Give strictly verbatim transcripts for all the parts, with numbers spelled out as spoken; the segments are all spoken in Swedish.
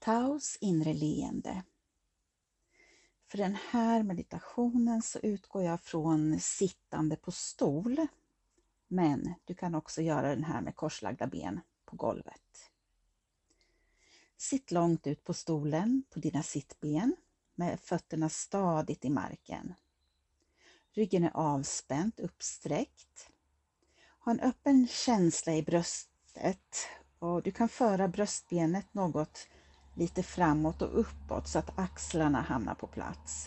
Taos inre leende. För den här meditationen så utgår jag från sittande på stol. Men du kan också göra den här med korslagda ben på golvet. Sitt långt ut på stolen på dina sittben med fötterna stadigt i marken. Ryggen är avspänd, uppsträckt. Ha en öppen känsla i bröstet och du kan föra bröstbenet något lite framåt och uppåt så att axlarna hamnar på plats.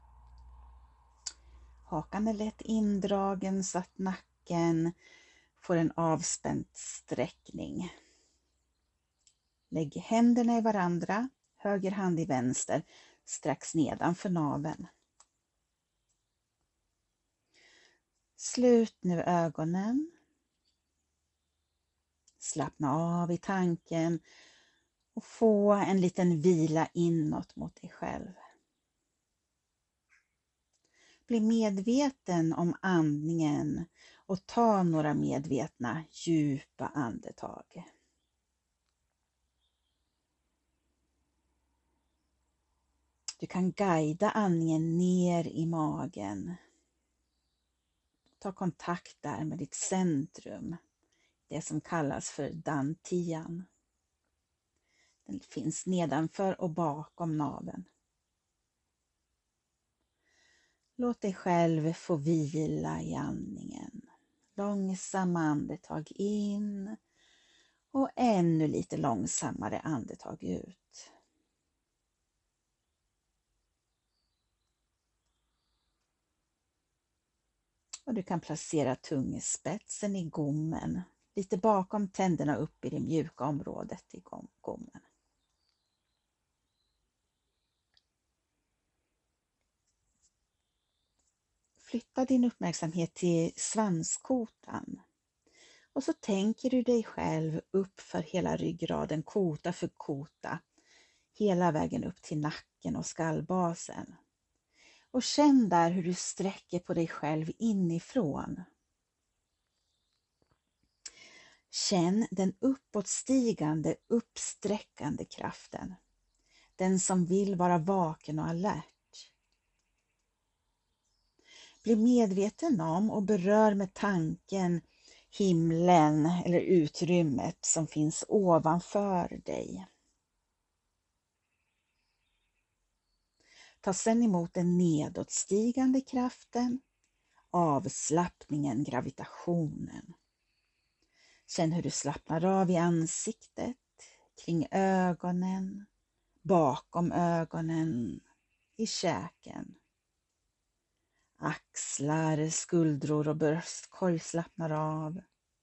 Hakan är lätt indragen så att nacken får en avspänd sträckning. Lägg händerna i varandra, höger hand i vänster, strax nedanför naveln. Slut nu ögonen. Slappna av i tanken och få en liten vila inåt mot dig själv. Bli medveten om andningen och ta några medvetna djupa andetag. Du kan guida andningen ner i magen. Ta kontakt där med ditt centrum, det som kallas för dantian. Den finns nedanför och bakom naveln. Låt dig själv få vila i andningen. Långsamma andetag in och ännu lite långsammare andetag ut. Och du kan placera tungspetsen i gommen, lite bakom tänderna upp i det mjuka området i gommen. Flytta din uppmärksamhet till svanskotan. Och så tänker du dig själv upp för hela ryggraden, kota för kota, hela vägen upp till nacken och skallbasen. Och känn där hur du sträcker på dig själv inifrån. Känn den uppåtstigande, uppsträckande kraften. Den som vill vara vaken och alert. Bli medveten om och berör med tanken himlen eller utrymmet som finns ovanför dig. Ta sedan emot den nedåtstigande kraften, avslappningen, gravitationen. Känn hur du slappnar av i ansiktet, kring ögonen, bakom ögonen, i käken. Axlar, skuldror och bröstkorg slappnar av.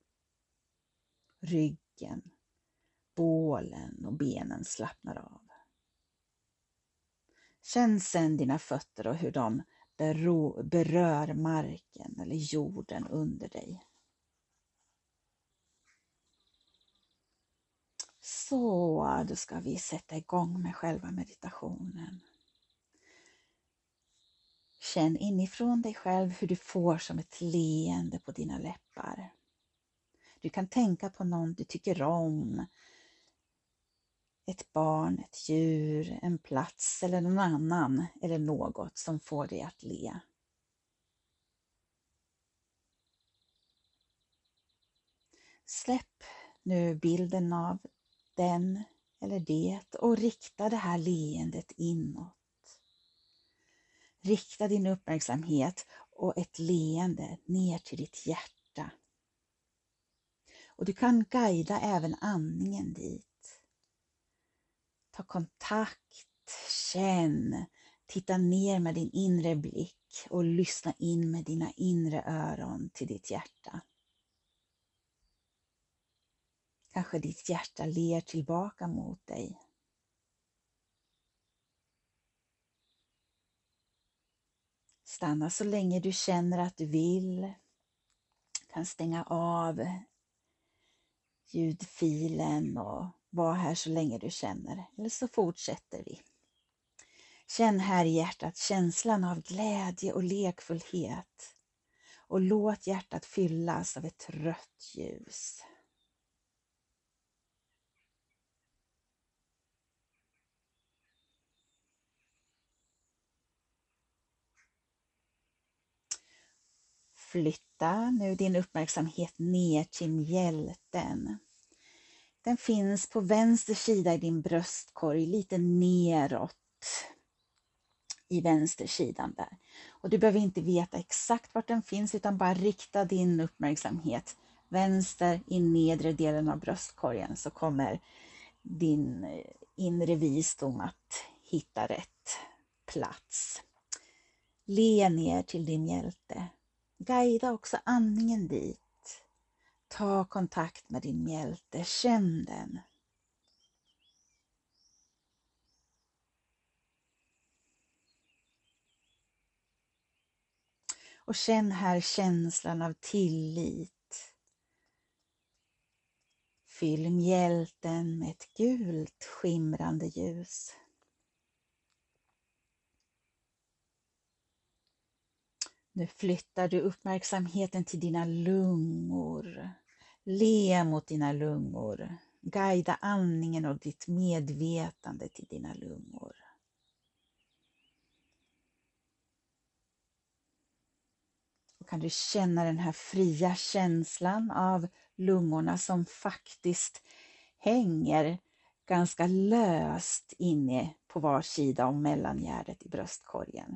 Ryggen, bålen och benen slappnar av. Känn sedan dina fötter och hur de berör marken eller jorden under dig. Så, då ska vi sätta igång med själva meditationen. Känn inifrån dig själv hur du får som ett leende på dina läppar. Du kan tänka på någon du tycker om. Ett barn, ett djur, en plats eller någon annan eller något som får dig att le. Släpp nu bilden av den eller det och rikta det här leendet inåt. Rikta din uppmärksamhet och ett leende ner till ditt hjärta. Och du kan guida även andningen dit. Ta kontakt, känn, titta ner med din inre blick och lyssna in med dina inre öron till ditt hjärta. Kanske ditt hjärta ler tillbaka mot dig. Stanna så länge du känner att du vill. Du kan stänga av ljudfilen och vara här så länge du känner. Eller så fortsätter vi. Känn här i hjärtat känslan av glädje och lekfullhet. Och låt hjärtat fyllas av ett rött ljus. Flytta nu din uppmärksamhet ner till mjälten. Den finns på vänster sida i din bröstkorg, lite neråt i vänstersidan där. Och du behöver inte veta exakt vart den finns, utan bara rikta din uppmärksamhet vänster i nedre delen av bröstkorgen, så kommer din inre visdom att hitta rätt plats. Le ner till din mjälte. Guida också andningen dit. Ta kontakt med din mjälte, känn den. Och känn här känslan av tillit. Fyll mjälten med ett gult skimrande ljus. Nu flyttar du uppmärksamheten till dina lungor. Le mot dina lungor. Guida andningen och ditt medvetande till dina lungor. Och kan du känna den här fria känslan av lungorna som faktiskt hänger ganska löst inne på var sida om mellangärdet i bröstkorgen.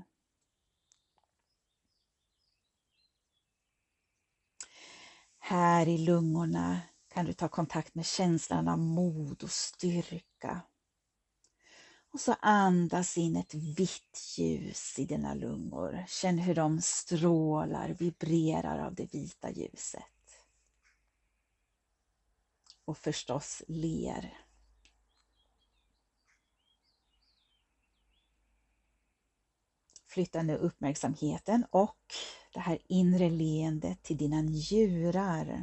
Här i lungorna kan du ta kontakt med känslan av mod och styrka. Och så andas in ett vitt ljus i dina lungor. Känn hur de strålar, vibrerar av det vita ljuset. Och förstås ler. Flytta nu uppmärksamheten och det här inre leendet till dina njurar.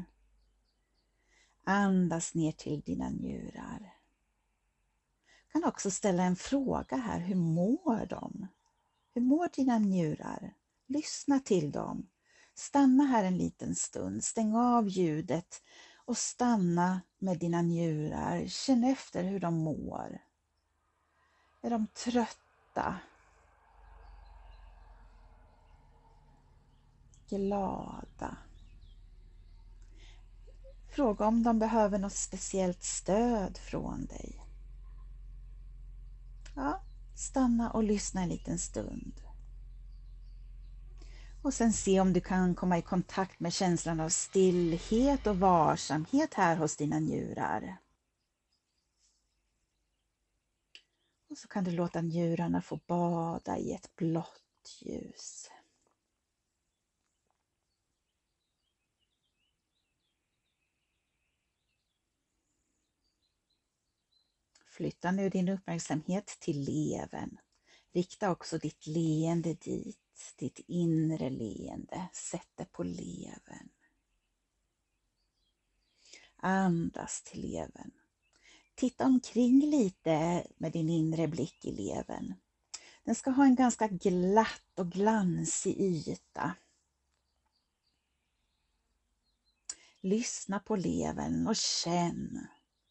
Andas ner till dina njurar. Du kan också ställa en fråga här. Hur mår de? Hur mår dina njurar? Lyssna till dem. Stanna här en liten stund. Stäng av ljudet och stanna med dina njurar. Känn efter hur de mår. Är de trötta? Glada? Fråga om de behöver något speciellt stöd från dig. Ja, stanna och lyssna en liten stund. Och sen se om du kan komma i kontakt med känslan av stillhet och varsamhet här hos dina njurar. Och så kan du låta njurarna få bada i ett blått ljus. Flytta nu din uppmärksamhet till levern. Rikta också ditt leende dit, ditt inre leende. Sätt det på levern. Andas till levern. Titta omkring lite med din inre blick i levern. Den ska ha en ganska glatt och glansig yta. Lyssna på levern och känn.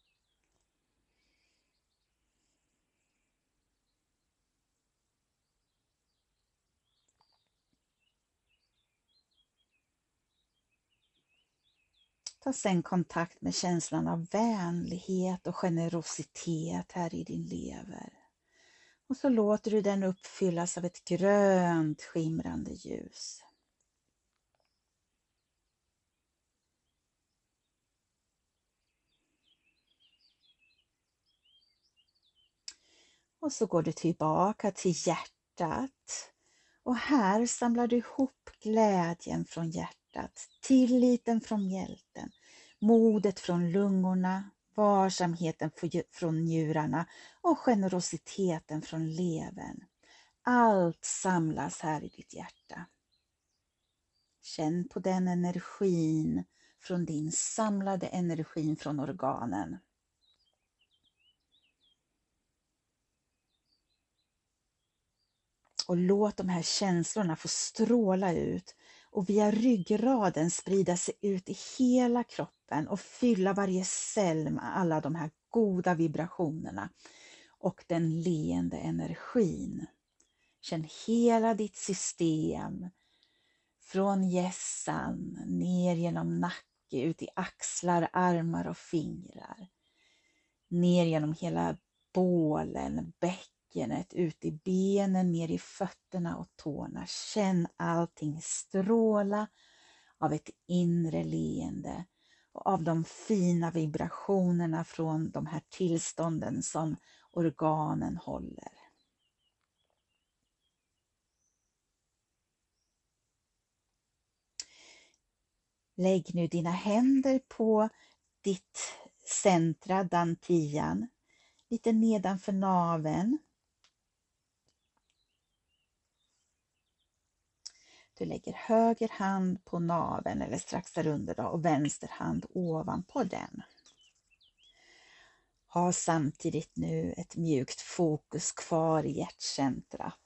Ta sen kontakt med känslan av vänlighet och generositet här i din lever. Och så låter du den uppfyllas av ett grönt skimrande ljus. Och så går du tillbaka till hjärtat. Och här samlar du ihop glädjen från hjärtat, tilliten från mjälten, modet från lungorna, varsamheten från njurarna och generositeten från levern. Allt samlas här i ditt hjärta. Känn på den energin från din samlade energin från organen. Och låt de här känslorna få stråla ut och via ryggraden sprida sig ut i hela kroppen och fylla varje cell med alla de här goda vibrationerna och den leende energin. Känn hela ditt system Från hjässan ner genom nacke, ut i axlar, armar och fingrar. Ner genom hela bålen, bäckenet, ut i benen, ner i fötterna och tårna. Känn allting stråla av ett inre leende och av de fina vibrationerna från de här tillstånden som organen håller. Lägg nu dina händer på ditt centra, dantian, lite nedanför naveln. Du lägger höger hand på naveln eller strax där under då, och vänster hand ovanpå den. Ha samtidigt nu ett mjukt fokus kvar i hjärtcentrat.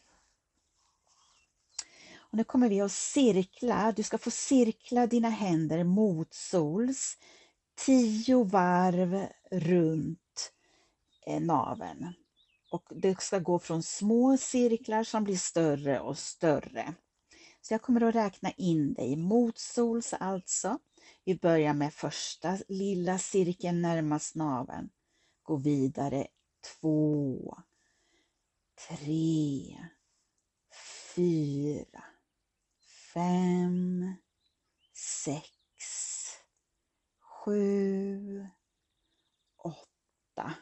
Och nu kommer vi att cirkla. Du ska få cirkla dina händer motsols tio varv runt naveln. Och det ska gå från små cirklar som blir större och större. Så jag kommer att räkna in dig motsols alltså. Vi börjar med första lilla cirkeln närmast naveln. Gå vidare två, tre, fyra, fem, sex, sju, åtta,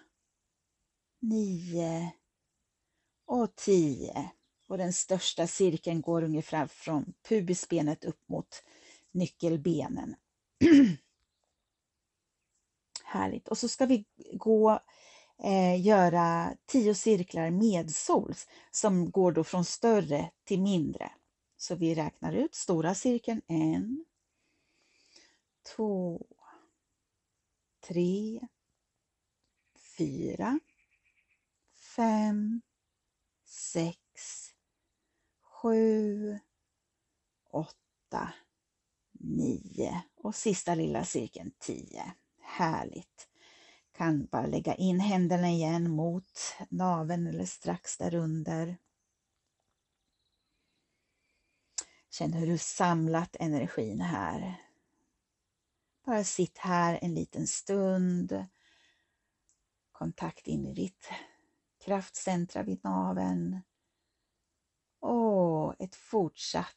nio och tio. Och den största cirkeln går ungefär från pubisbenet upp mot nyckelbenen. Härligt. Och så ska vi gå eh, göra tio cirklar medsols som går då från större till mindre. Så vi räknar ut stora cirkeln en, två, tre, fyra, fem, sex, sju, åtta, nio och sista lilla cirkeln tio. Härligt. Kan bara lägga in händerna igen mot naveln eller strax därunder. Känn hur du samlat energin här. Bara sitt här en liten stund. Kontakt in i ditt kraftcentra vid naveln. Och ett fortsatt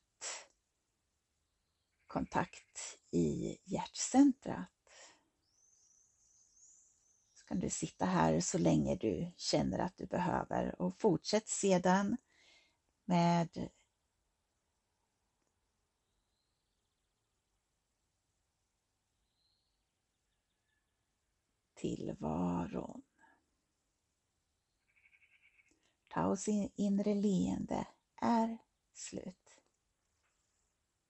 kontakt i hjärtcentrat. Så kan du sitta här så länge du känner att du behöver och fortsätt sedan med tillvaron. Taos inre leende är slut.